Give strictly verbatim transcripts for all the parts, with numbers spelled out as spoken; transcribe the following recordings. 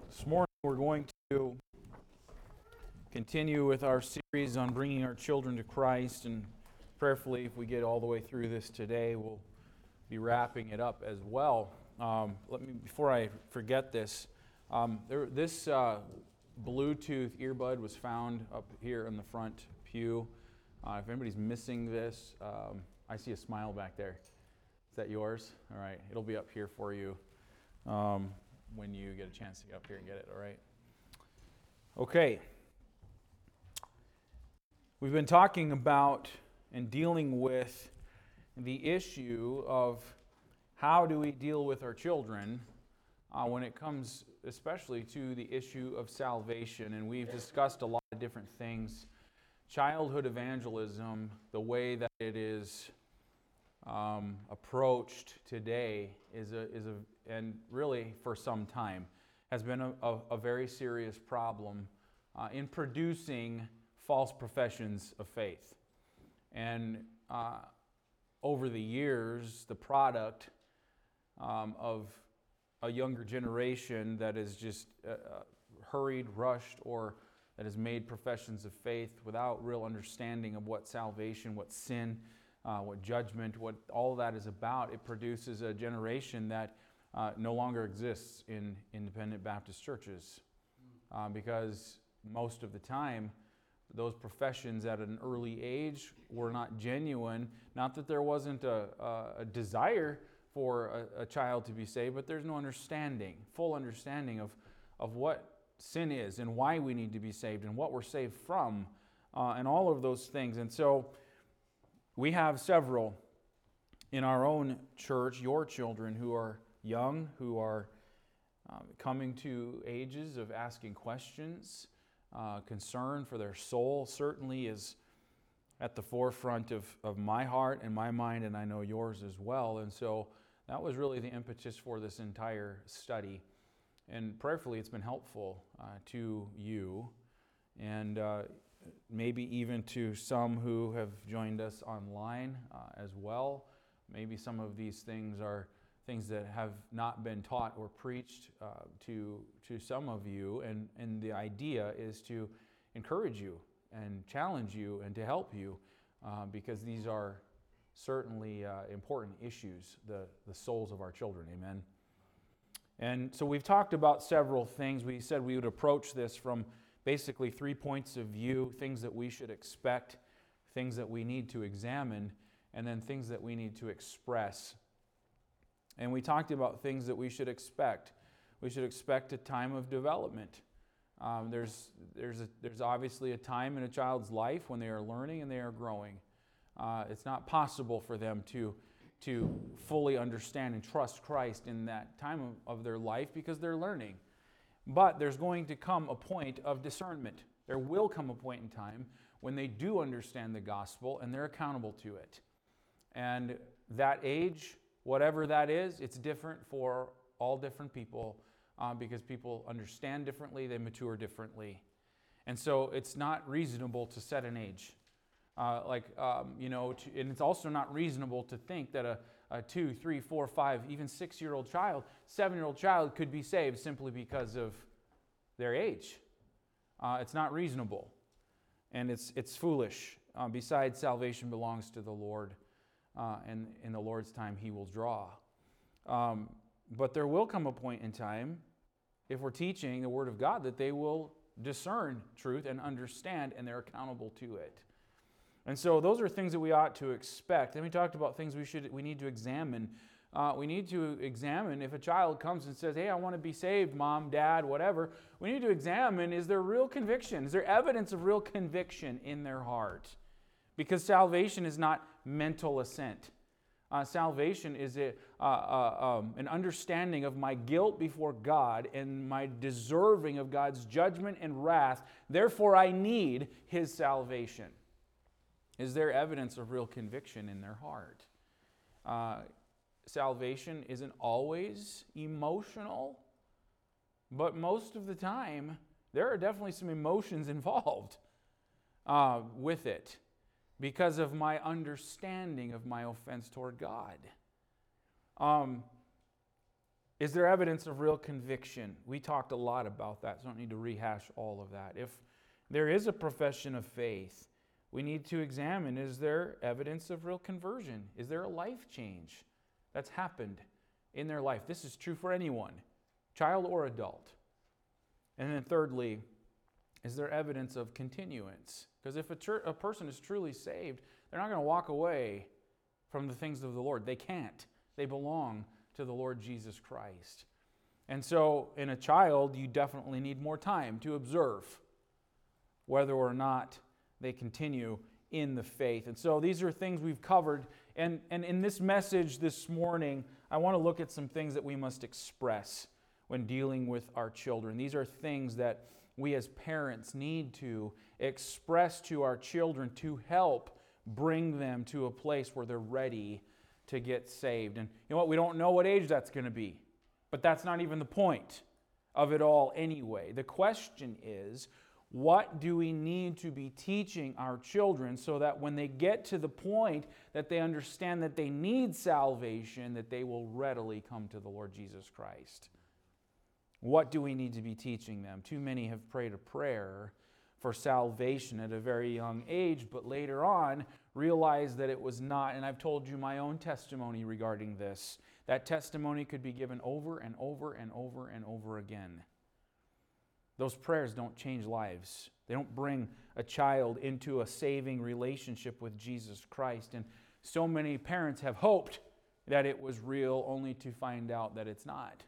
This morning we're going to continue with our series on bringing our children to Christ, and prayerfully, if we get all the way through this today, we'll be wrapping it up as well. Um, let me, before I forget this, um, there, this uh, Bluetooth earbud was found up here in the front pew. Uh, if anybody's missing this, um, I see a smile back there. Is that yours? All right, it'll be up here for you um, when you get a chance to get up here and get it, all right? Okay. We've been talking about and dealing with the issue of how do we deal with our children uh, when it comes especially to the issue of salvation. And we've discussed a lot of different things. Childhood evangelism, the way that it is um, approached today is a, is a, and really for some time, has been a, a, a very serious problem uh, in producing false professions of faith. And uh, over the years, the product um, of a younger generation that is just uh, hurried, rushed, or that has made professions of faith without real understanding of what salvation, what sin, uh, what judgment, what all that is about, it produces a generation that uh, no longer exists in independent Baptist churches. Uh, because most of the time, those professions at an early age were not genuine. Not that there wasn't a, a, a desire for a, a child to be saved, but there's no understanding, full understanding of, of what sin is and why we need to be saved and what we're saved from uh, and all of those things. And so we have several in our own church, your children who are young, who are um, coming to ages of asking questions. Uh, concern for their soul certainly is at the forefront of, of my heart and my mind, and I know yours as well. And so that was really the impetus for this entire study. And prayerfully, it's been helpful uh, to you and uh, maybe even to some who have joined us online uh, as well. Maybe some of these things are things that have not been taught or preached uh, to to some of you, and, and the idea is to encourage you and challenge you and to help you uh, because these are certainly uh, important issues, the, the souls of our children, amen? And so we've talked about several things. We said we would approach this from basically three points of view, things that we should expect, things that we need to examine, and then things that we need to express. And we talked about things that we should expect. We should expect a time of development. Um, there's, there's, a, there's obviously a time in a child's life when they are learning and they are growing. Uh, it's not possible for them to, to fully understand and trust Christ in that time of, of their life because they're learning. But there's going to come a point of discernment. There will come a point in time when they do understand the gospel and they're accountable to it. And that age, whatever that is, it's different for all different people uh, because people understand differently, they mature differently. And so it's not reasonable to set an age. Uh, like, um, you know, to, and it's also not reasonable to think that a, a two, three, four, five, even six-year-old child, seven-year-old child could be saved simply because of their age. Uh, it's not reasonable. And it's, it's foolish. Uh, besides, salvation belongs to the Lord. Uh, and in the Lord's time, He will draw. Um, but there will come a point in time, if we're teaching the Word of God, that they will discern truth and understand, and they're accountable to it. And so those are things that we ought to expect. Then we talked about things we should we need to examine. Uh, we need to examine if a child comes and says, hey, I want to be saved, mom, dad, whatever. We need to examine, is there real conviction? Is there evidence of real conviction in their heart? Because salvation is not mental assent. Uh, salvation is a, uh, uh, um, an understanding of my guilt before God and my deserving of God's judgment and wrath. Therefore, I need His salvation. Is there evidence of real conviction in their heart? Uh, salvation isn't always emotional, but most of the time, there are definitely some emotions involved uh, with it, because of my understanding of my offense toward God. Um, Is there evidence of real conviction? We talked a lot about that, so I don't need to rehash all of that. If there is a profession of faith, we need to examine, is there evidence of real conversion? Is there a life change that's happened in their life? This is true for anyone, child or adult. And then thirdly, is there evidence of continuance? Because if a, tr- a person is truly saved, they're not going to walk away from the things of the Lord. They can't. They belong to the Lord Jesus Christ. And so in a child, you definitely need more time to observe whether or not they continue in the faith. And so these are things we've covered. And, and in this message this morning, I want to look at some things that we must express when dealing with our children. These are things that we as parents need to express to our children to help bring them to a place where they're ready to get saved. And you know what? We don't know what age that's going to be. But that's not even the point of it all anyway. The question is, what do we need to be teaching our children so that when they get to the point that they understand that they need salvation, that they will readily come to the Lord Jesus Christ? What do we need to be teaching them? Too many have prayed a prayer for salvation at a very young age, but later on realized that it was not. And I've told you my own testimony regarding this. That testimony could be given over and over and over and over again. Those prayers don't change lives. They don't bring a child into a saving relationship with Jesus Christ. And so many parents have hoped that it was real only to find out that it's not.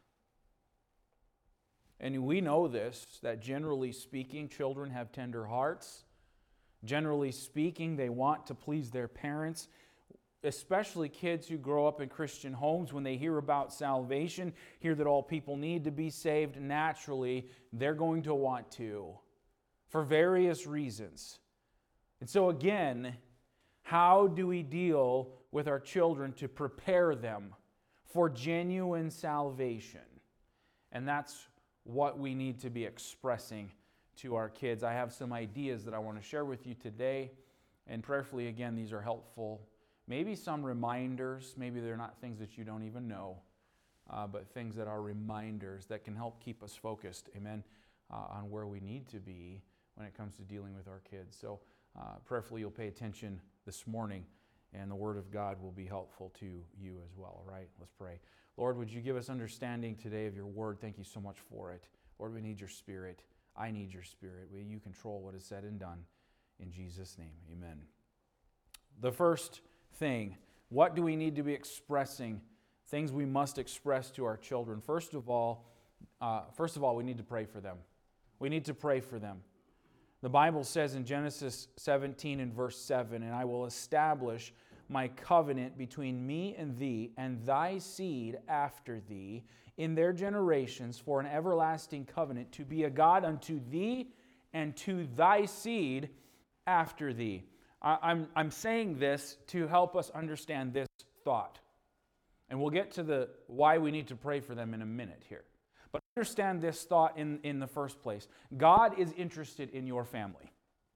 And we know this, that generally speaking, children have tender hearts. Generally speaking, they want to please their parents, especially kids who grow up in Christian homes. When they hear about salvation, hear that all people need to be saved, naturally, they're going to want to, for various reasons. And so again, how do we deal with our children to prepare them for genuine salvation? And that's what we need to be expressing to our kids. I have some ideas that I want to share with you today, and prayerfully, again, these are helpful. Maybe some reminders, maybe they're not things that you don't even know, uh, but things that are reminders that can help keep us focused, amen, uh, on where we need to be when it comes to dealing with our kids. So uh, prayerfully, you'll pay attention this morning, and the Word of God will be helpful to you as well, all right? Let's pray. Lord, would you give us understanding today of your Word? Thank you so much for it. Lord, we need your Spirit. I need your Spirit. Will you control what is said and done? In Jesus' name, amen. The first thing, what do we need to be expressing? Things we must express to our children. First of all, uh, first of all, we need to pray for them. We need to pray for them. The Bible says in Genesis seventeen and verse seven, "And I will establish my covenant between me and thee and thy seed after thee in their generations for an everlasting covenant, to be a God unto thee and to thy seed after thee." I'm, I'm saying this to help us understand this thought. And we'll get to the why we need to pray for them in a minute here. But understand this thought in, in the first place. God is interested in your family.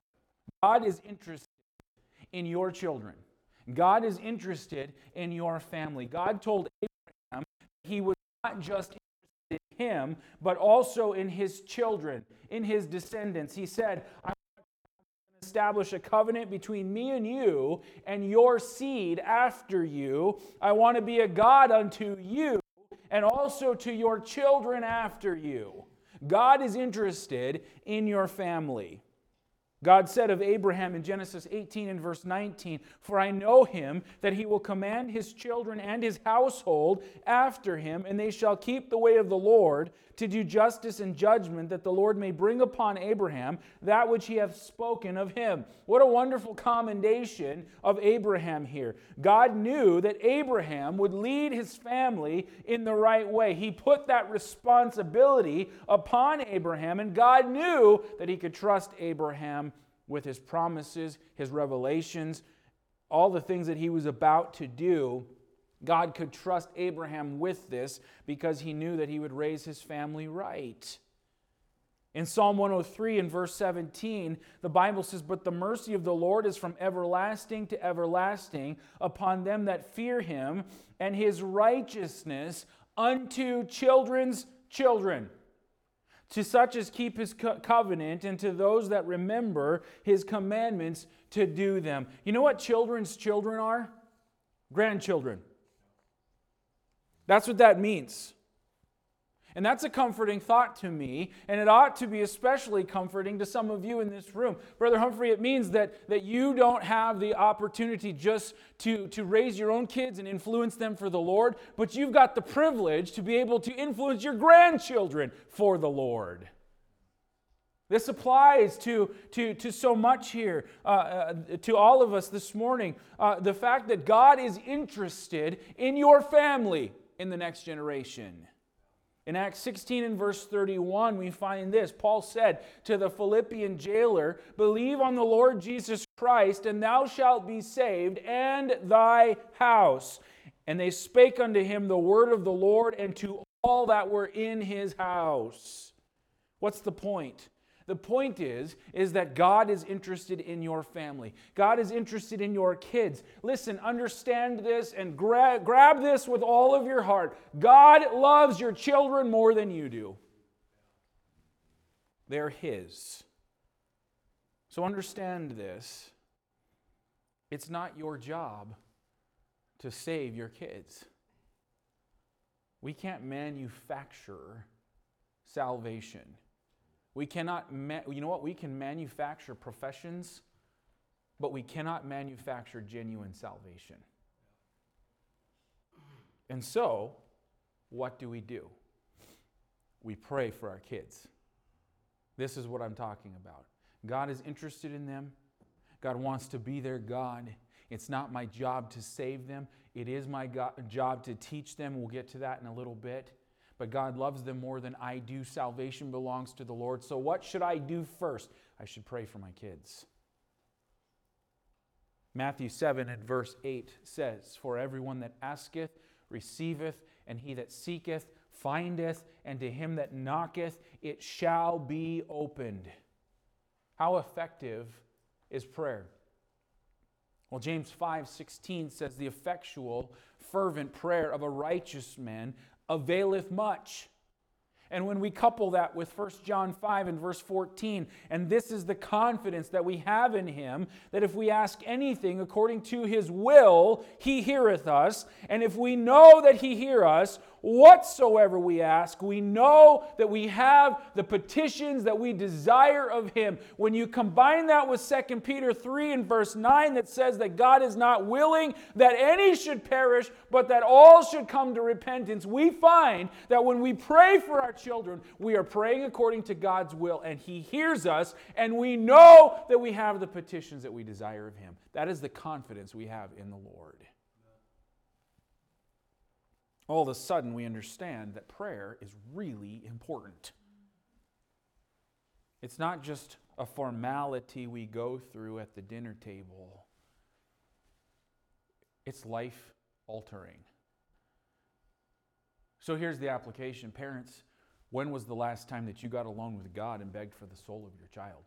God is interested in your children. God is interested in your family. God told Abraham he was not just interested in him, but also in his children, in his descendants. He said, "I establish a covenant between me and you and your seed after you. I want to be a God unto you and also to your children after you." God is interested in your family. God said of Abraham in Genesis eighteen and verse nineteen, "For I know him, that he will command his children and his household after him, and they shall keep the way of the Lord, to do justice and judgment, that the Lord may bring upon Abraham that which he hath spoken of him." What a wonderful commendation of Abraham here. God knew that Abraham would lead his family in the right way. He put that responsibility upon Abraham, and God knew that he could trust Abraham with his promises, his revelations, all the things that he was about to do. God could trust Abraham with this because he knew that he would raise his family right. In Psalm one oh three and verse seventeen, the Bible says, "But the mercy of the Lord is from everlasting to everlasting upon them that fear him, and his righteousness unto children's children, to such as keep his co- covenant, and to those that remember his commandments to do them. You know what children's children are? Grandchildren. That's what that means. And that's a comforting thought to me, and it ought to be especially comforting to some of you in this room. Brother Humphrey, it means that, that you don't have the opportunity just to, to raise your own kids and influence them for the Lord, but you've got the privilege to be able to influence your grandchildren for the Lord. This applies to, to, to so much here, uh, uh, to all of us this morning. Uh, the fact that God is interested in your family in the next generation. In Acts sixteen and verse thirty-one, we find this. Paul said to the Philippian jailer, "Believe on the Lord Jesus Christ, and thou shalt be saved, and thy house." And they spake unto him the word of the Lord, and to all that were in his house. What's the point? The point is, is that God is interested in your family. God is interested in your kids. Listen, understand this and gra- grab this with all of your heart. God loves your children more than you do. They're His. So understand this. It's not your job to save your kids. We can't manufacture salvation. We cannot, ma- you know what? We can manufacture professions, but we cannot manufacture genuine salvation. And so, what do we do? We pray for our kids. This is what I'm talking about. God is interested in them. God wants to be their God. It's not my job to save them. It is my go- job to teach them. We'll get to that in a little bit. But God loves them more than I do. Salvation belongs to the Lord. So what should I do first? I should pray for my kids. Matthew seven and verse eight says, "For everyone that asketh receiveth, and he that seeketh findeth, and to him that knocketh it shall be opened." How effective is prayer? Well, James five sixteen says, "The effectual, fervent prayer of a righteous man availeth much." And when we couple that with First John five and verse fourteen, and this is the confidence that we have in Him, that if we ask anything according to His will, He heareth us. And if we know that He hear us, whatsoever we ask, we know that we have the petitions that we desire of Him. When you combine that with Second Peter three and verse nine that says that God is not willing that any should perish, but that all should come to repentance, we find that when we pray for our children, we are praying according to God's will, and He hears us, and we know that we have the petitions that we desire of Him. That is the confidence we have in the Lord. All of a sudden, we understand that prayer is really important. It's not just a formality we go through at the dinner table. It's life-altering. So here's the application. Parents, when was the last time that you got alone with God and begged for the soul of your child?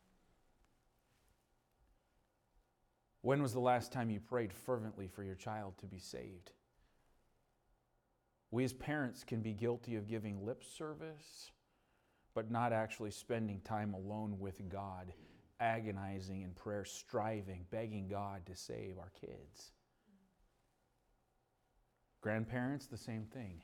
When was the last time you prayed fervently for your child to be saved? We as parents can be guilty of giving lip service, but not actually spending time alone with God, agonizing in prayer, striving, begging God to save our kids. Grandparents, the same thing.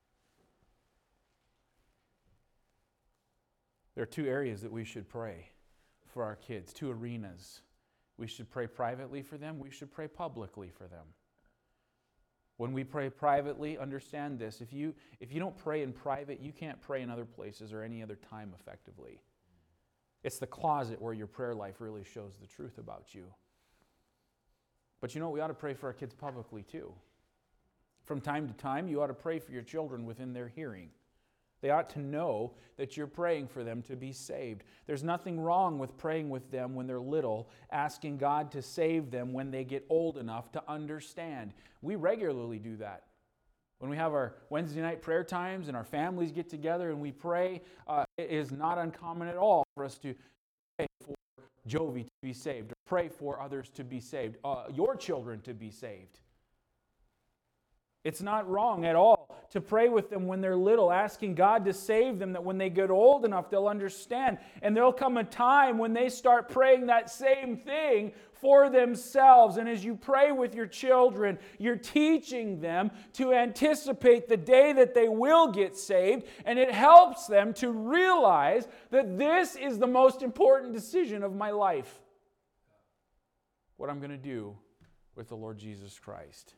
There are two areas that we should pray for our kids, two arenas. We should pray privately for them. We should pray publicly for them. When we pray privately, understand this. If you, if you don't pray in private, you can't pray in other places or any other time effectively. It's the closet where your prayer life really shows the truth about you. But you know, we ought to pray for our kids publicly too. From time to time, you ought to pray for your children within their hearing. They ought to know that you're praying for them to be saved. There's nothing wrong with praying with them when they're little, asking God to save them when they get old enough to understand. We regularly do that. When we have our Wednesday night prayer times and our families get together and we pray, uh, it is not uncommon at all for us to pray for Jovi to be saved, or pray for others to be saved, uh, your children to be saved. It's not wrong at all to pray with them when they're little, asking God to save them, that when they get old enough, they'll understand. And there'll come a time when they start praying that same thing for themselves. And as you pray with your children, you're teaching them to anticipate the day that they will get saved. And it helps them to realize that this is the most important decision of my life. What I'm going to do with the Lord Jesus Christ.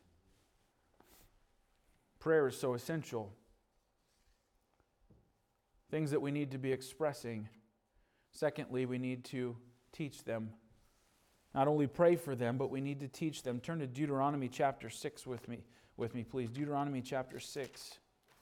Prayer is so essential. Things that we need to be expressing. Secondly, we need to teach them. Not only pray for them, but we need to teach them. Turn to Deuteronomy chapter six with me, with me, please. Deuteronomy chapter six.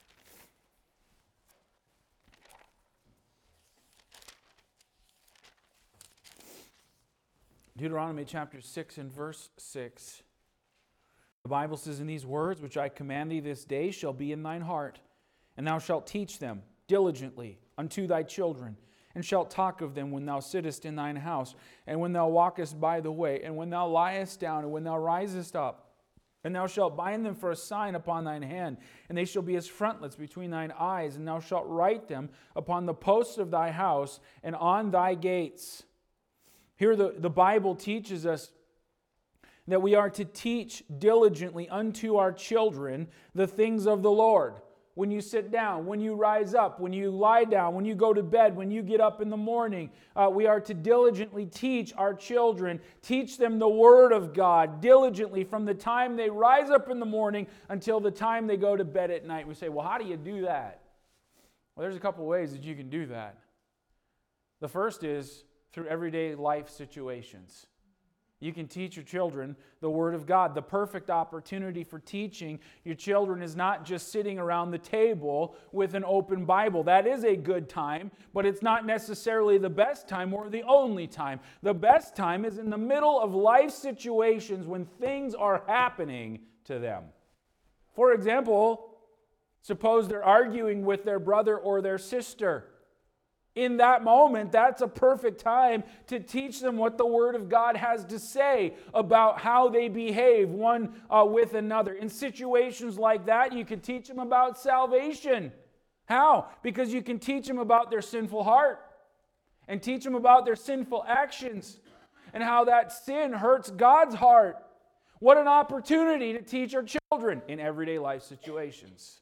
Deuteronomy chapter six and verse six. The Bible says, "In these words which I command thee this day shall be in thine heart, and thou shalt teach them diligently unto thy children, and shalt talk of them when thou sittest in thine house, and when thou walkest by the way, and when thou liest down, and when thou risest up. And thou shalt bind them for a sign upon thine hand, and they shall be as frontlets between thine eyes, and thou shalt write them upon the posts of thy house and on thy gates." Here the, the Bible teaches us that we are to teach diligently unto our children the things of the Lord. When you sit down, when you rise up, when you lie down, when you go to bed, when you get up in the morning, uh, we are to diligently teach our children, teach them the Word of God diligently from the time they rise up in the morning until the time they go to bed at night. We say, well, how do you do that? Well, there's a couple ways that you can do that. The first is through everyday life situations. You can teach your children the Word of God. The perfect opportunity for teaching your children is not just sitting around the table with an open Bible. That is a good time, but it's not necessarily the best time or the only time. The best time is in the middle of life situations when things are happening to them. For example, suppose they're arguing with their brother or their sister. In that moment, that's a perfect time to teach them what the Word of God has to say about how they behave one uh, with another. In situations like that, you can teach them about salvation. How? Because you can teach them about their sinful heart and teach them about their sinful actions and how that sin hurts God's heart. What an opportunity to teach our children in everyday life situations.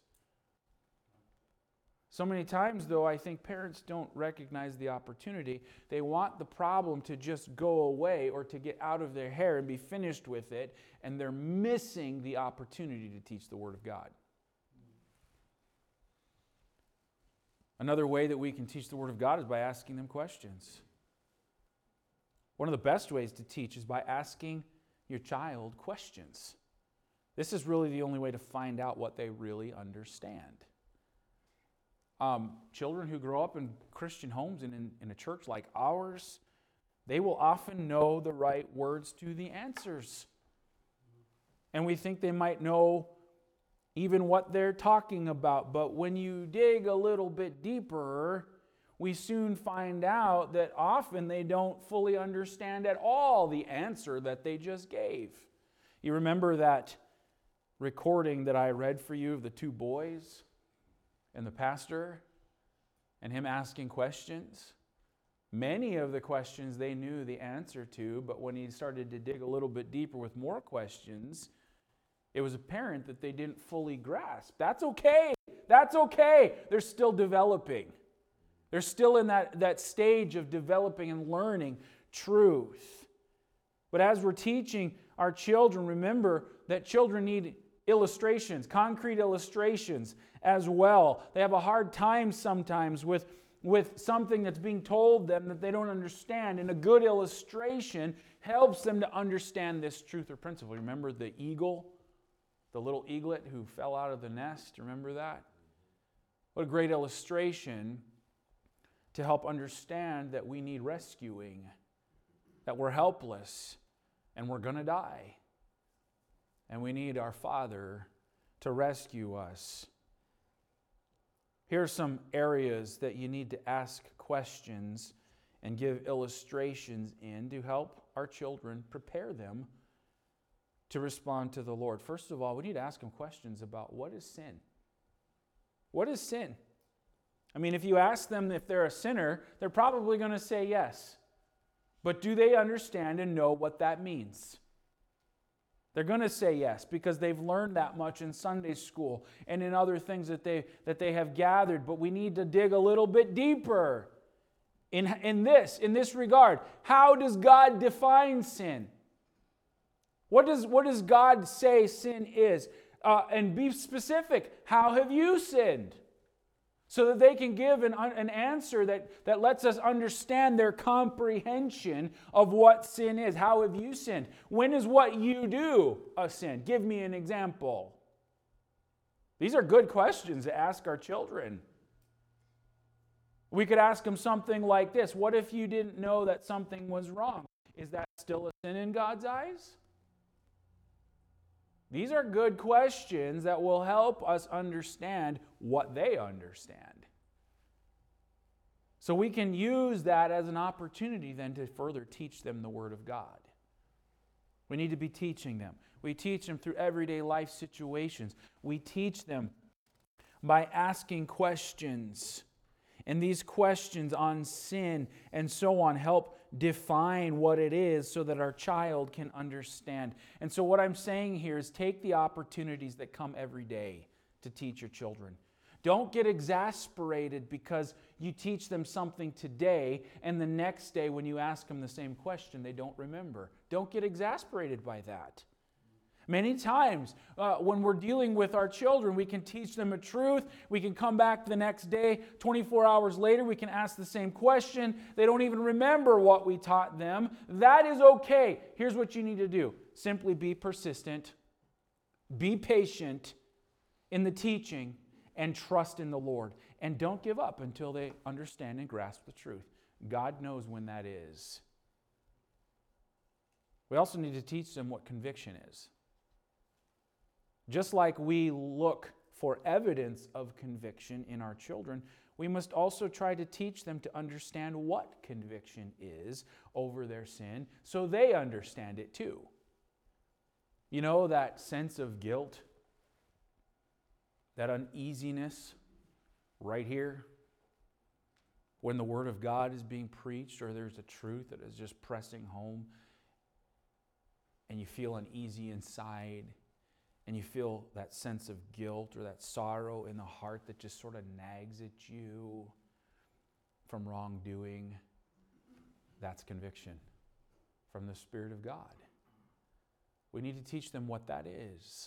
So many times, though, I think parents don't recognize the opportunity. They want the problem to just go away or to get out of their hair and be finished with it, and they're missing the opportunity to teach the Word of God. Another way that we can teach the Word of God is by asking them questions. One of the best ways to teach is by asking your child questions. This is really the only way to find out what they really understand. Um, children who grow up in Christian homes and in, in a church like ours, they will often know the right words to the answers. And we think they might know even what they're talking about. But when you dig a little bit deeper, we soon find out that often they don't fully understand at all the answer that they just gave. You remember that recording that I read for you of the two boys and the pastor and him asking questions? Many of the questions they knew the answer to, but when he started to dig a little bit deeper with more questions, it was apparent that they didn't fully grasp. That's okay. That's okay. They're still developing. They're still in that, that stage of developing and learning truth. But as we're teaching our children, remember that children need illustrations, concrete illustrations as well. They have a hard time sometimes with, with something that's being told them that they don't understand, and a good illustration helps them to understand this truth or principle. Remember the eagle, the little eaglet who fell out of the nest? Remember that? What a great illustration to help understand that we need rescuing, that we're helpless and we're going to die. And we need our Father to rescue us. Here are some areas that you need to ask questions and give illustrations in to help our children, prepare them to respond to the Lord? First of all, we need to ask them questions about what is sin? What is sin? I mean, if you ask them if they're a sinner, they're probably going to say yes. But do they understand and know what that means? They're going to say yes because they've learned that much in Sunday school and in other things that they, that they have gathered. But we need to dig a little bit deeper in, in this, in this regard. How does God define sin? What does, what does God say sin is? Uh, and be specific. How have you sinned? So that they can give an, an answer that, that lets us understand their comprehension of what sin is. How have you sinned? When is what you do a sin? Give me an example. These are good questions to ask our children. We could ask them something like this. What if you didn't know that something was wrong? Is that still a sin in God's eyes? These are good questions that will help us understand what they understand. So we can use that as an opportunity then to further teach them the Word of God. We need to be teaching them. We teach them through everyday life situations. We teach them by asking questions. And these questions on sin and so on help define what it is so that our child can understand. And so what I'm saying here is take the opportunities that come every day to teach your children. Don't get exasperated because you teach them something today and the next day when you ask them the same question, they don't remember. Don't get exasperated by that. Many times uh, when we're dealing with our children, we can teach them a truth. We can come back the next day, twenty-four hours later, we can ask the same question. They don't even remember what we taught them. That is okay. Here's what you need to do. Simply be persistent, be patient in the teaching, and trust in the Lord. And don't give up until they understand and grasp the truth. God knows when that is. We also need to teach them what conviction is. Just like we look for evidence of conviction in our children, we must also try to teach them to understand what conviction is over their sin so they understand it too. You know, that sense of guilt, that uneasiness right here when the Word of God is being preached or there's a truth that is just pressing home and you feel uneasy inside. And you feel that sense of guilt or that sorrow in the heart that just sort of nags at you from wrongdoing. That's conviction from the Spirit of God. We need to teach them what that is.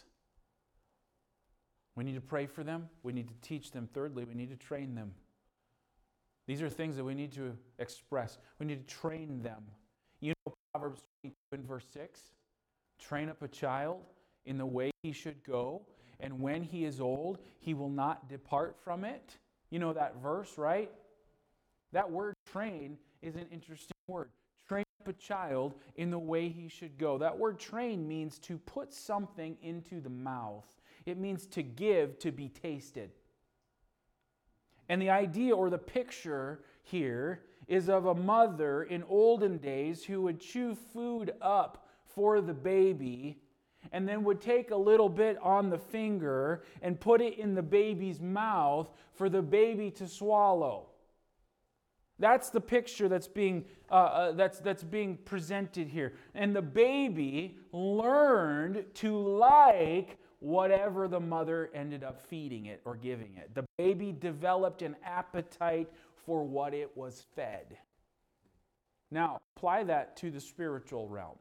We need to pray for them. We need to teach them. Thirdly, we need to train them. These are things that we need to express. We need to train them. You know Proverbs twenty-two and verse six? Train up a child in the way he should go, and when he is old, he will not depart from it. You know that verse, right? That word train is an interesting word. Train up a child in the way he should go. That word train means to put something into the mouth. It means to give, to be tasted. And the idea or the picture here is of a mother in olden days who would chew food up for the baby and then would take a little bit on the finger and put it in the baby's mouth for the baby to swallow. That's the picture that's being uh, uh, that's that's being presented here. And the baby learned to like whatever the mother ended up feeding it or giving it. The baby developed an appetite for what it was fed. Now, apply that to the spiritual realm.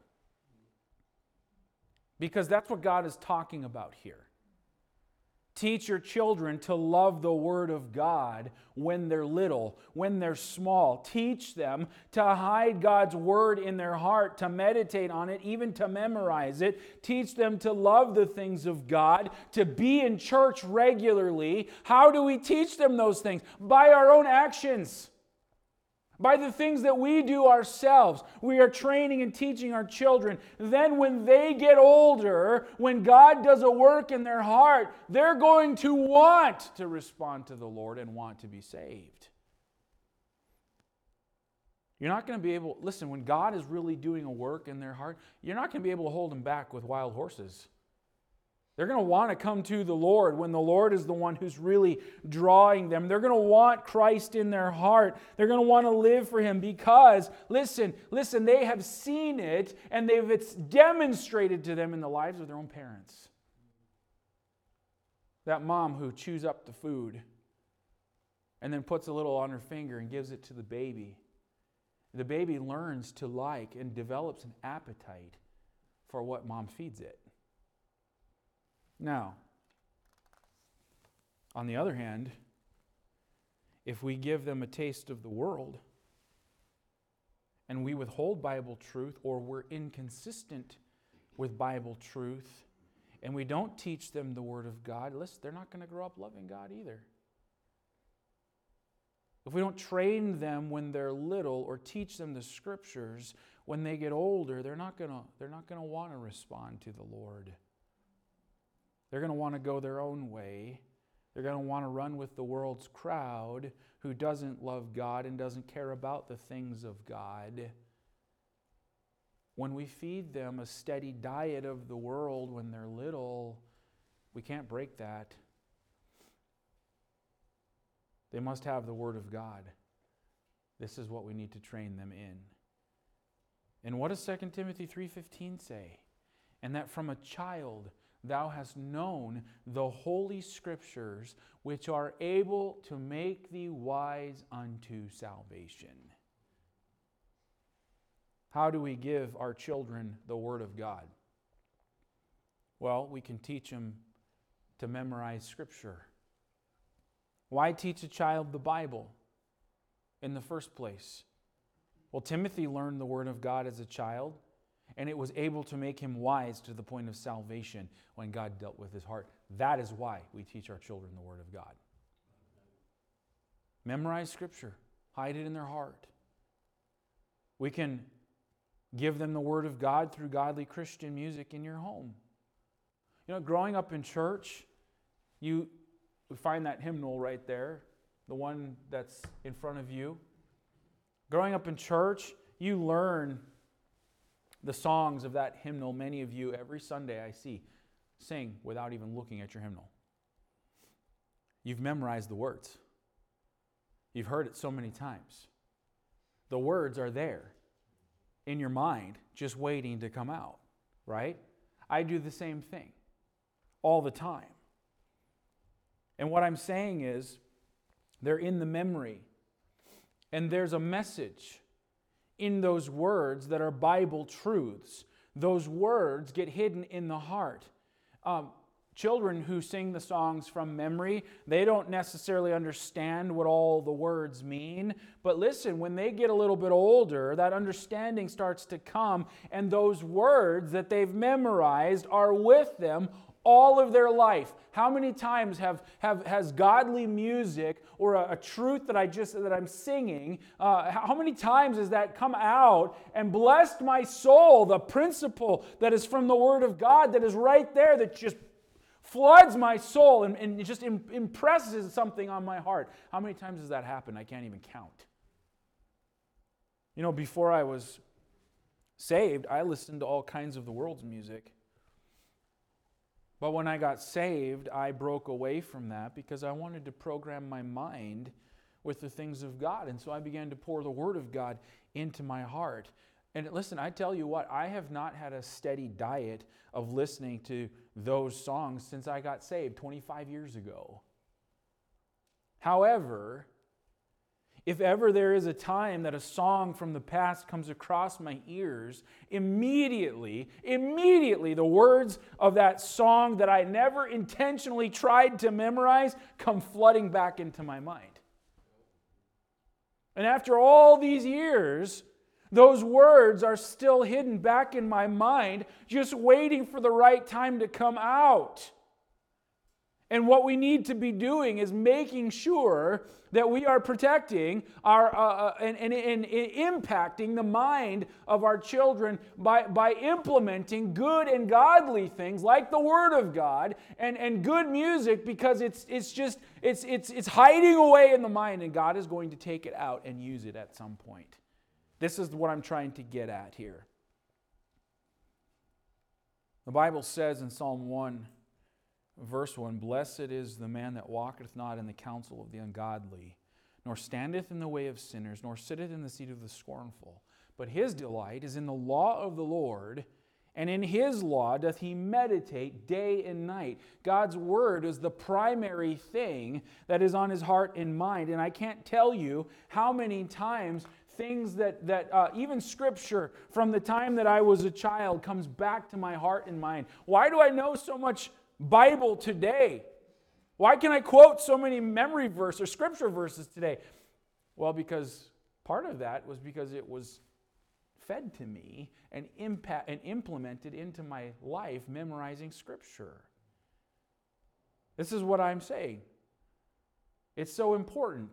Because that's what God is talking about here. Teach your children to love the Word of God when they're little, when they're small. Teach them to hide God's Word in their heart, to meditate on it, even to memorize it. Teach them to love the things of God, to be in church regularly. How do we teach them those things? By our own actions. By the things that we do ourselves. We are training and teaching our children. Then when they get older, when God does a work in their heart, they're going to want to respond to the Lord and want to be saved. You're not going to be able, listen, when God is really doing a work in their heart, you're not going to be able to hold them back with wild horses. They're going to want to come to the Lord when the Lord is the one who's really drawing them. They're going to want Christ in their heart. They're going to want to live for Him because, listen, listen, they have seen it and they've it's demonstrated to them in the lives of their own parents. That mom who chews up the food and then puts a little on her finger and gives it to the baby. The baby learns to like and develops an appetite for what mom feeds it. Now, on the other hand, if we give them a taste of the world and we withhold Bible truth or we're inconsistent with Bible truth and we don't teach them the Word of God, listen, they're not going to grow up loving God either. If we don't train them when they're little or teach them the Scriptures, when they get older, they're not going to they're not going to want to respond to the Lord. They're going to want to go their own way. They're going to want to run with the world's crowd who doesn't love God and doesn't care about the things of God. When we feed them a steady diet of the world when they're little, we can't break that. They must have the Word of God. This is what we need to train them in. And what does Second Timothy three fifteen say? And that from a child thou hast known the Holy Scriptures, which are able to make thee wise unto salvation. How do we give our children the Word of God? Well, we can teach them to memorize Scripture. Why teach a child the Bible in the first place? Well, Timothy learned the Word of God as a child, and it was able to make him wise to the point of salvation when God dealt with his heart. That is why we teach our children the Word of God. Memorize Scripture. Hide it in their heart. We can give them the Word of God through godly Christian music in your home. You know, growing up in church, you we find that hymnal right there, the one that's in front of you. Growing up in church, you learn the songs of that hymnal. Many of you, every Sunday I see, sing without even looking at your hymnal. You've memorized the words. You've heard it so many times. The words are there in your mind, just waiting to come out, right? I do the same thing all the time. And what I'm saying is, they're in the memory. And there's a message in those words that are Bible truths. Those words get hidden in the heart. Um, children who sing the songs from memory, they don't necessarily understand what all the words mean. But listen, when they get a little bit older, that understanding starts to come, and those words that they've memorized are with them all of their life. How many times have, have has godly music or a, a truth that I just that I'm singing? Uh, how many times has that come out and blessed my soul? The principle that is from the Word of God that is right there that just floods my soul and, and it just im- impresses something on my heart. How many times has that happened? I can't even count. You know, before I was saved, I listened to all kinds of the world's music. But when I got saved, I broke away from that because I wanted to program my mind with the things of God. And so I began to pour the Word of God into my heart. And listen, I tell you what, I have not had a steady diet of listening to those songs since I got saved twenty-five years ago. However, if ever there is a time that a song from the past comes across my ears, immediately, immediately the words of that song that I never intentionally tried to memorize come flooding back into my mind. And after all these years, those words are still hidden back in my mind, just waiting for the right time to come out. And what we need to be doing is making sure that we are protecting our uh, and, and, and, and impacting the mind of our children by, by implementing good and godly things like the Word of God and, and good music, because it's it's just it's it's it's hiding away in the mind, and God is going to take it out and use it at some point. This is what I'm trying to get at here. The Bible says in Psalm one, verse one, "Blessed is the man that walketh not in the counsel of the ungodly, nor standeth in the way of sinners, nor sitteth in the seat of the scornful. But his delight is in the law of the Lord, and in His law doth he meditate day and night." God's Word is the primary thing that is on his heart and mind. And I can't tell you how many times things that, that uh, even Scripture from the time that I was a child comes back to my heart and mind. Why do I know so much Bible today? Why can I quote so many memory verses or Scripture verses today? Well, because part of that was because it was fed to me and impact and implemented into my life, memorizing Scripture. This is what I'm saying. It's so important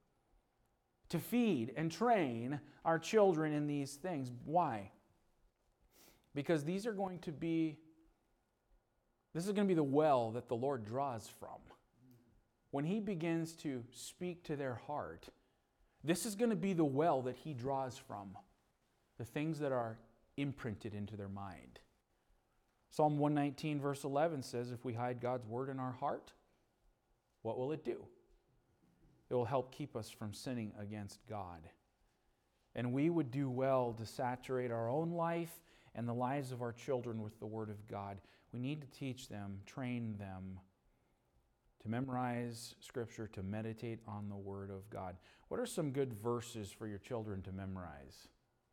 to feed and train our children in these things. Why? Because these are going to be, this is going to be the well that the Lord draws from. When He begins to speak to their heart, this is going to be the well that He draws from. The things that are imprinted into their mind. Psalm one nineteen verse eleven says, if we hide God's Word in our heart, what will it do? It will help keep us from sinning against God. And we would do well to saturate our own life and the lives of our children with the Word of God. We need to teach them, train them to memorize Scripture, to meditate on the Word of God. What are some good verses for your children to memorize?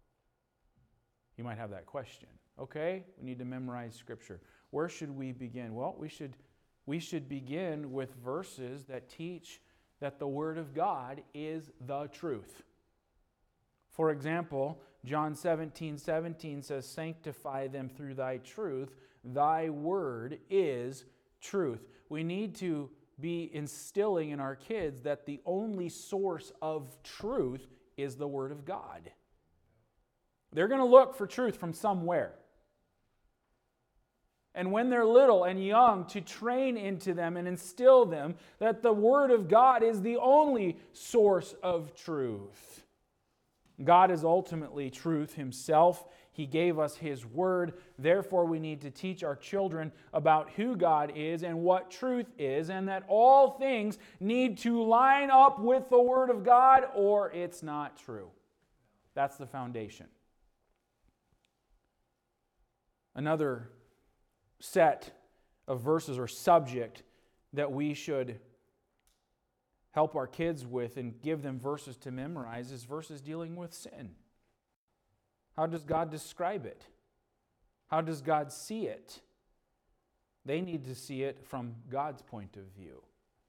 You might have that question. Okay, we need to memorize Scripture. Where should we begin? Well, we should, we should begin with verses that teach that the Word of God is the truth. For example, John seventeen seventeen says, "Sanctify them through thy truth. Thy word is truth." We need to be instilling in our kids that the only source of truth is the Word of God. They're going to look for truth from somewhere. And when they're little and young, to train into them and instill them that the Word of God is the only source of truth. God is ultimately truth Himself. He gave us His Word. Therefore, we need to teach our children about who God is and what truth is, and that all things need to line up with the Word of God, or it's not true. That's the foundation. Another set of verses or subject that we should help our kids with and give them verses to memorize is verses dealing with sin. How does God describe it? How does God see it? They need to see it from God's point of view.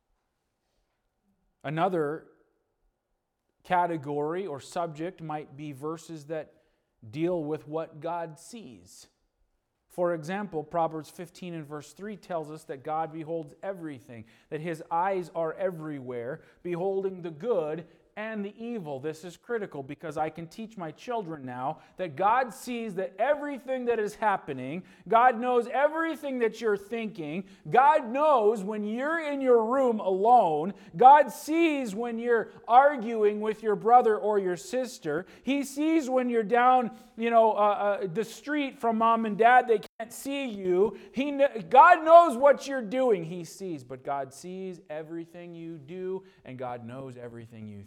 Another category or subject might be verses that deal with what God sees. For example, Proverbs fifteen and verse three tells us that God beholds everything, that His eyes are everywhere, beholding the good and the evil. This is critical because I can teach my children now that God sees that everything that is happening. God knows everything that you're thinking. God knows when you're in your room alone. God sees when you're arguing with your brother or your sister. He sees when you're down, you know, uh, uh, the street from mom and dad. They can't see you. He, kn- God knows what you're doing. He sees, but God sees everything you do, and God knows everything you think.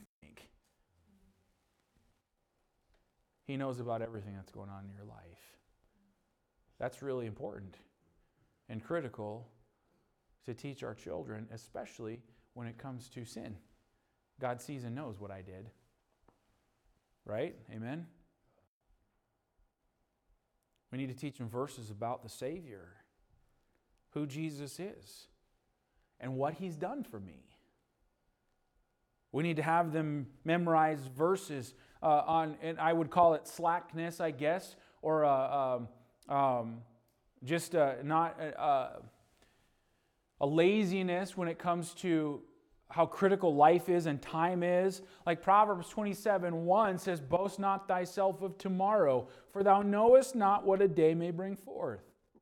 He knows about everything that's going on in your life. That's really important and critical to teach our children, especially when it comes to sin. God sees and knows what I did. Right? Amen? We need to teach them verses about the Savior, who Jesus is, and what He's done for me. We need to have them memorize verses uh, on, and I would call it slackness, I guess, or uh, um, um, just uh, not uh, a laziness when it comes to how critical life is and time is. Like Proverbs twenty-seven one says, "Boast not thyself of tomorrow, for thou knowest not what a day may bring forth."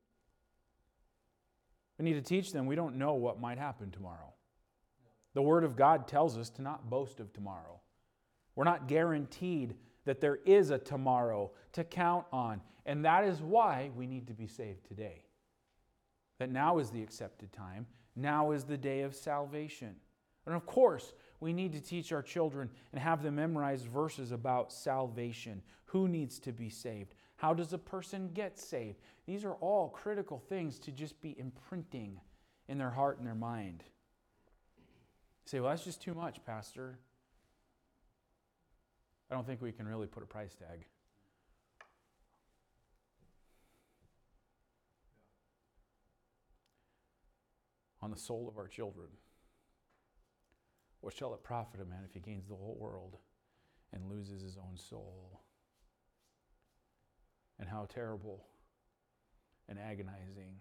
We need to teach them we don't know what might happen tomorrow. The Word of God tells us to not boast of tomorrow. We're not guaranteed that there is a tomorrow to count on. And that is why we need to be saved today. That now is the accepted time. Now is the day of salvation. And of course, we need to teach our children and have them memorize verses about salvation. Who needs to be saved? How does a person get saved? These are all critical things to just be imprinting in their heart and their mind. You say, well, that's just too much, Pastor. I don't think we can really put a price tag. On the soul of our children. What shall it profit a man if he gains the whole world and loses his own soul? And how terrible and agonizing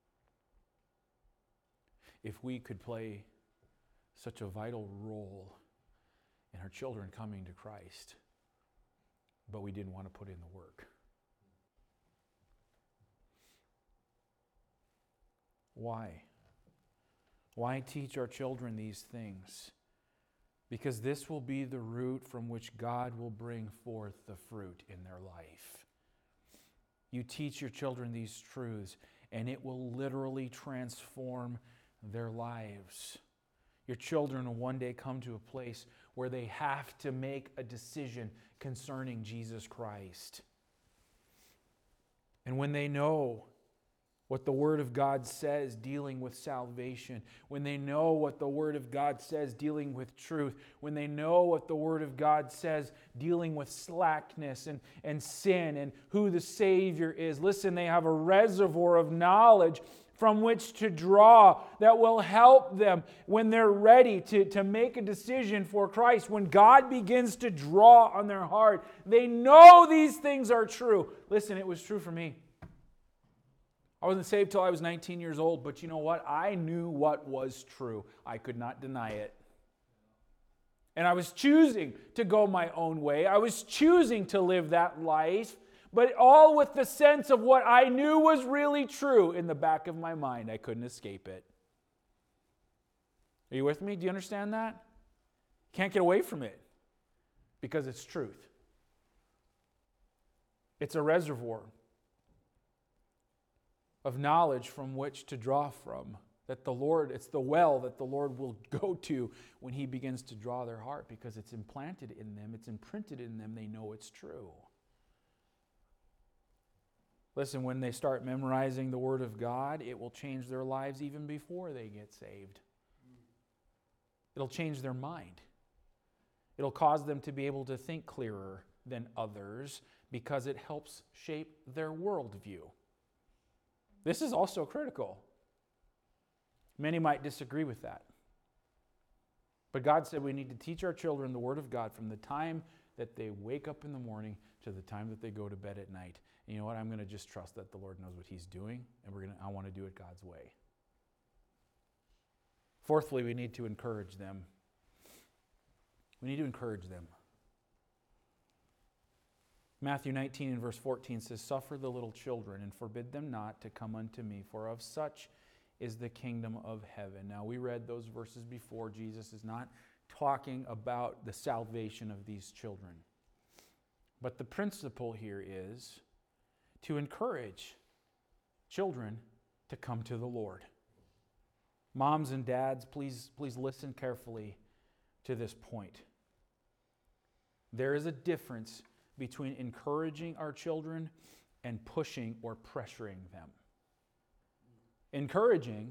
if we could play such a vital role in our children coming to Christ, but we didn't want to put in the work. Why? Why teach our children these things? Because this will be the root from which God will bring forth the fruit in their life. You teach your children these truths, and it will literally transform their lives. Your children will one day come to a place where they have to make a decision concerning Jesus Christ. And when they know what the Word of God says dealing with salvation, when they know what the Word of God says dealing with truth, when they know what the Word of God says dealing with slackness and, and sin and who the Savior is, listen, they have a reservoir of knowledge from which to draw that will help them when they're ready to, to make a decision for Christ. When God begins to draw on their heart, they know these things are true. Listen, it was true for me. I wasn't saved till I was nineteen years old, but you know what? I knew what was true. I could not deny it. And I was choosing to go my own way. I was choosing to live that life, but all with the sense of what I knew was really true in the back of my mind. I couldn't escape it. Are you with me? Do you understand that? Can't get away from it because it's truth. It's a reservoir of knowledge from which to draw from. That the Lord, it's the well that the Lord will go to when He begins to draw their heart, because it's implanted in them, it's imprinted in them, they know it's true. Listen, when they start memorizing the Word of God, it will change their lives even before they get saved. It'll change their mind. It'll cause them to be able to think clearer than others because it helps shape their worldview. This is also critical. Many might disagree with that. But God said we need to teach our children the Word of God from the time that they wake up in the morning to the time that they go to bed at night. And you know what? I'm going to just trust that the Lord knows what He's doing, and we're going to, I want to do it God's way. Fourthly, we need to encourage them. We need to encourage them. Matthew nineteen and verse fourteen says, "Suffer the little children, and forbid them not to come unto me, for of such is the kingdom of heaven." Now, we read those verses before. Jesus is not talking about the salvation of these children. But the principle here is to encourage children to come to the Lord. Moms and dads, please, please listen carefully to this point. There is a difference between encouraging our children and pushing or pressuring them. Encouraging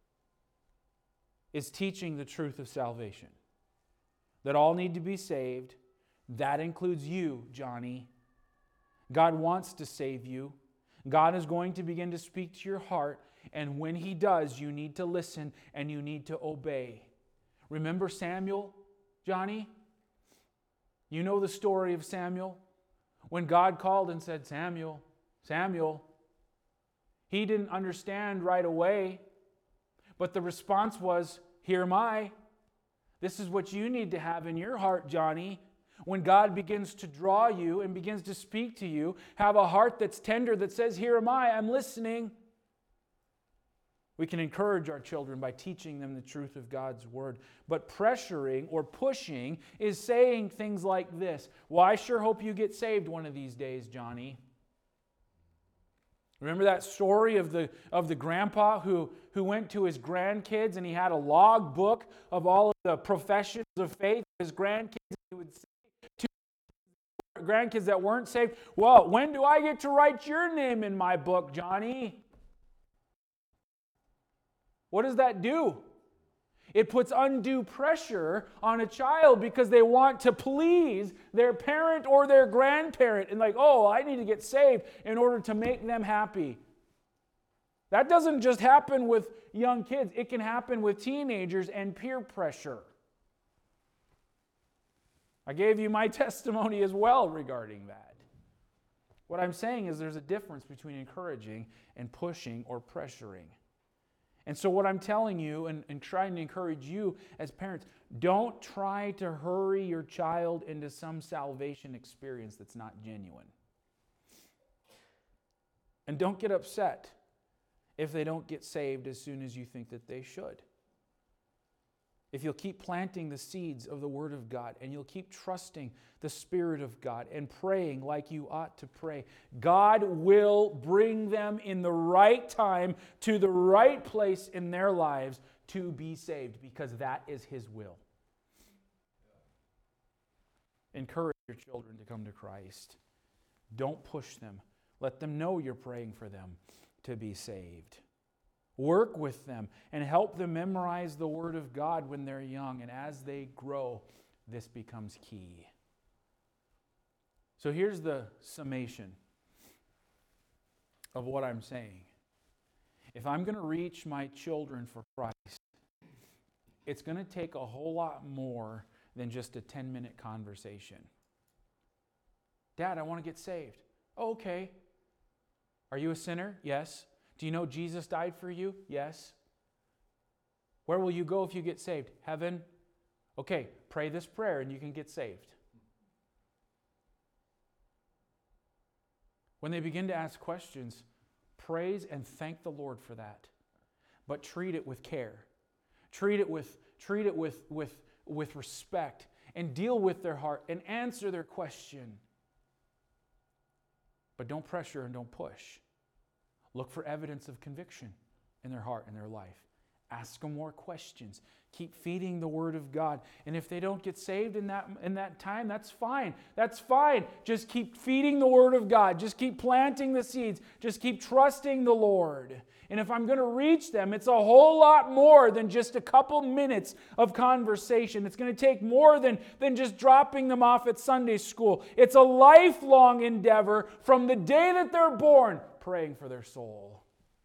is teaching the truth of salvation. That all need to be saved. That includes you, Johnny. God wants to save you. God is going to begin to speak to your heart. And when He does, you need to listen and you need to obey. Remember Samuel, Johnny? You know the story of Samuel? When God called and said, "Samuel, Samuel," he didn't understand right away. But the response was, "Here am I." This is what you need to have in your heart, Johnny. When God begins to draw you and begins to speak to you, have a heart that's tender that says, "Here am I, I'm listening." We can encourage our children by teaching them the truth of God's Word. But pressuring or pushing is saying things like this. Well, I sure hope you get saved one of these days, Johnny. Remember that story of the, of the grandpa who, who went to his grandkids and he had a log book of all of the professions of faith of his grandkids. He would say to grandkids that weren't saved, well, when do I get to write your name in my book, Johnny? What does that do? It puts undue pressure on a child because they want to please their parent or their grandparent. And like, oh, I need to get saved in order to make them happy. That doesn't just happen with young kids. It can happen with teenagers and peer pressure. I gave you my testimony as well regarding that. What I'm saying is there's a difference between encouraging and pushing or pressuring. And so what I'm telling you and, and trying to encourage you as parents, don't try to hurry your child into some salvation experience that's not genuine. And don't get upset if they don't get saved as soon as you think that they should. If you'll keep planting the seeds of the Word of God and you'll keep trusting the Spirit of God and praying like you ought to pray, God will bring them in the right time to the right place in their lives to be saved because that is His will. Encourage your children to come to Christ. Don't push them. Let them know you're praying for them to be saved. Work with them and help them memorize the Word of God when they're young. And as they grow, this becomes key. So here's the summation of what I'm saying. If I'm going to reach my children for Christ, it's going to take a whole lot more than just a ten-minute conversation. Dad, I want to get saved. Oh, okay. Are you a sinner? Yes. Do you know Jesus died for you? Yes. Where will you go if you get saved? Heaven. Okay, pray this prayer and you can get saved. When they begin to ask questions, praise and thank the Lord for that. But treat it with care. Treat it with, treat it with, with, with respect and deal with their heart and answer their question. But don't pressure and don't push. Look for evidence of conviction in their heart and their life. Ask them more questions. Keep feeding the Word of God. And if they don't get saved in that, in that time, that's fine. That's fine. Just keep feeding the Word of God. Just keep planting the seeds. Just keep trusting the Lord. And if I'm going to reach them, it's a whole lot more than just a couple minutes of conversation. It's going to take more than, than just dropping them off at Sunday school. It's a lifelong endeavor from the day that they're born, praying for their soul.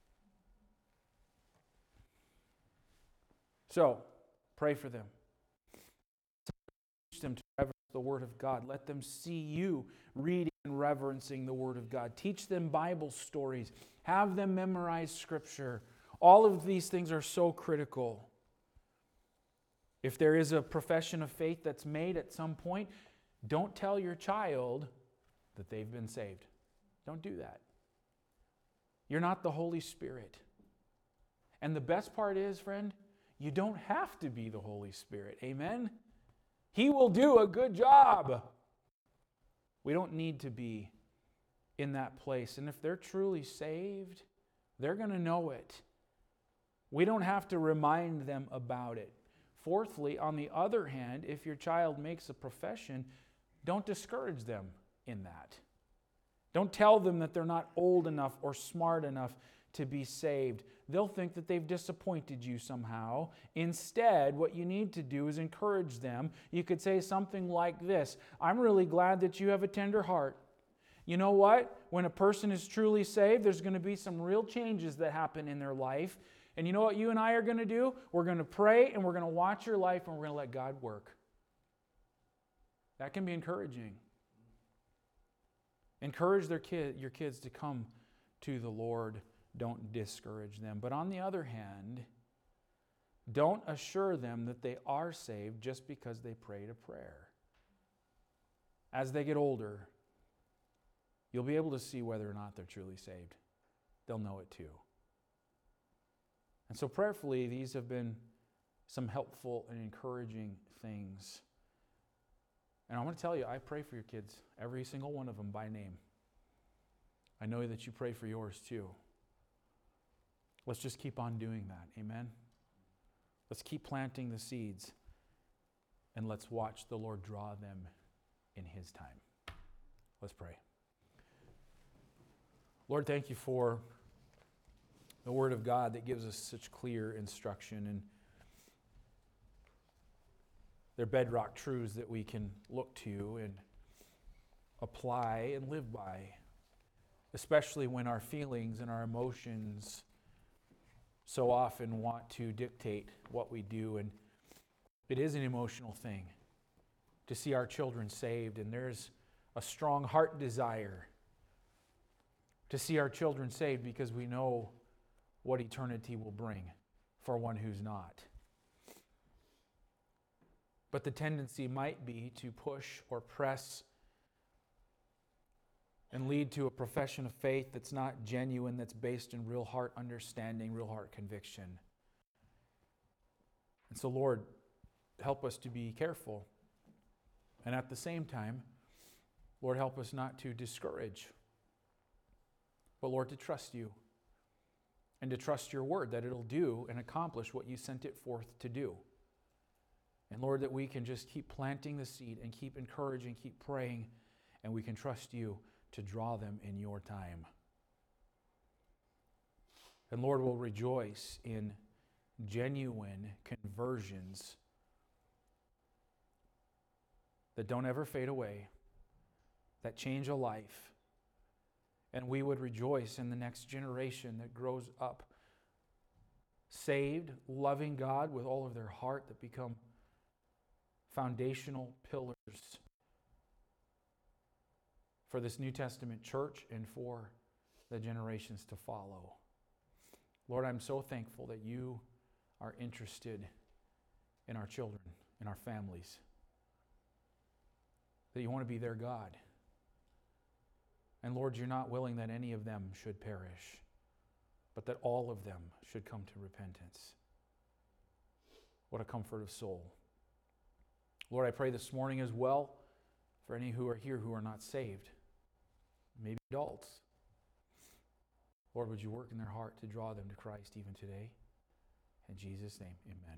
So, pray for them. Teach them to reverence the Word of God. Let them see you reading and reverencing the Word of God. Teach them Bible stories. Have them memorize Scripture. All of these things are so critical. If there is a profession of faith that's made at some point, don't tell your child that they've been saved. Don't do that. You're not the Holy Spirit. And the best part is, friend, you don't have to be the Holy Spirit. Amen? He will do a good job. We don't need to be in that place. And if they're truly saved, they're going to know it. We don't have to remind them about it. Fourthly, on the other hand, if your child makes a profession, don't discourage them in that. Don't tell them that they're not old enough or smart enough to be saved. They'll think that they've disappointed you somehow. Instead, what you need to do is encourage them. You could say something like this: I'm really glad that you have a tender heart. You know what? When a person is truly saved, there's going to be some real changes that happen in their life. And you know what you and I are going to do? We're going to pray and we're going to watch your life and we're going to let God work. That can be encouraging. Encourage their kid, your kids to come to the Lord. Don't discourage them. But on the other hand, don't assure them that they are saved just because they prayed a prayer. As they get older, you'll be able to see whether or not they're truly saved. They'll know it too. And so prayerfully, these have been some helpful and encouraging things. And I want to tell you, I pray for your kids, every single one of them by name. I know that you pray for yours too. Let's just keep on doing that. Amen? Let's keep planting the seeds, and let's watch the Lord draw them in His time. Let's pray. Lord, thank you for the Word of God that gives us such clear instruction, and they're bedrock truths that we can look to and apply and live by, especially when our feelings and our emotions so often want to dictate what we do. And it is an emotional thing to see our children saved, and there's a strong heart desire to see our children saved because we know what eternity will bring for one who's not. But the tendency might be to push or press and lead to a profession of faith that's not genuine, that's based in real heart understanding, real heart conviction. And so, Lord, help us to be careful. And at the same time, Lord, help us not to discourage, but Lord, to trust you and to trust your word that it'll do and accomplish what you sent it forth to do. And Lord, that we can just keep planting the seed and keep encouraging, keep praying, and we can trust you to draw them in your time. And Lord, we'll rejoice in genuine conversions that don't ever fade away, that change a life. And we would rejoice in the next generation that grows up saved, loving God with all of their heart, that become foundational pillars for this New Testament church and for the generations to follow. Lord, I'm so thankful that you are interested in our children, in our families, that you want to be their God. And Lord, you're not willing that any of them should perish, but that all of them should come to repentance. What a comfort of soul. Lord, I pray this morning as well for any who are here who are not saved, maybe adults. Lord, would you work in their heart to draw them to Christ even today? In Jesus' name, amen.